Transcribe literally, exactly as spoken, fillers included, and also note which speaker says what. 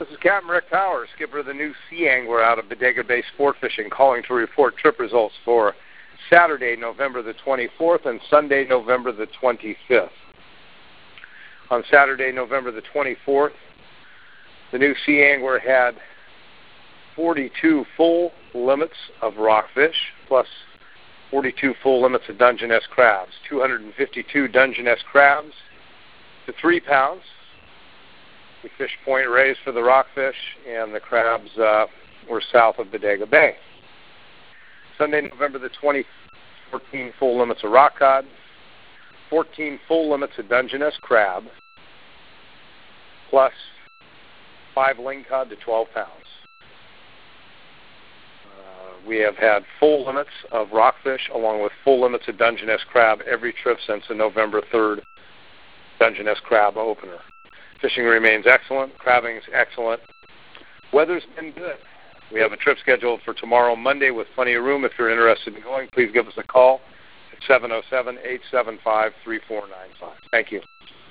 Speaker 1: This is Captain Rick Powers, skipper of the new Sea Angler out of Bodega Bay Sport Fishing, calling to report trip results for Saturday, November the twenty-fourth, and Sunday, November the twenty-fifth. On Saturday, November the twenty-fourth, the new Sea Angler had forty-two full limits of rockfish, plus forty-two full limits of Dungeness crabs, two hundred fifty-two Dungeness crabs to three pounds. The fish point raised for the rockfish, and the crabs uh, were south of Bodega Bay. Sunday, November the twentieth, fourteen full limits of rock cod, fourteen full limits of Dungeness crab, plus five ling cod to twelve pounds. Uh, we have had full limits of rockfish along with full limits of Dungeness crab every trip since the November third Dungeness crab opener. Fishing remains excellent. Crabbing's excellent. Weather's been good. We have a trip scheduled for tomorrow, Monday, with plenty of room. If you're interested in going, please give us a call at seven oh seven, eight seven five, three four nine five. Thank you.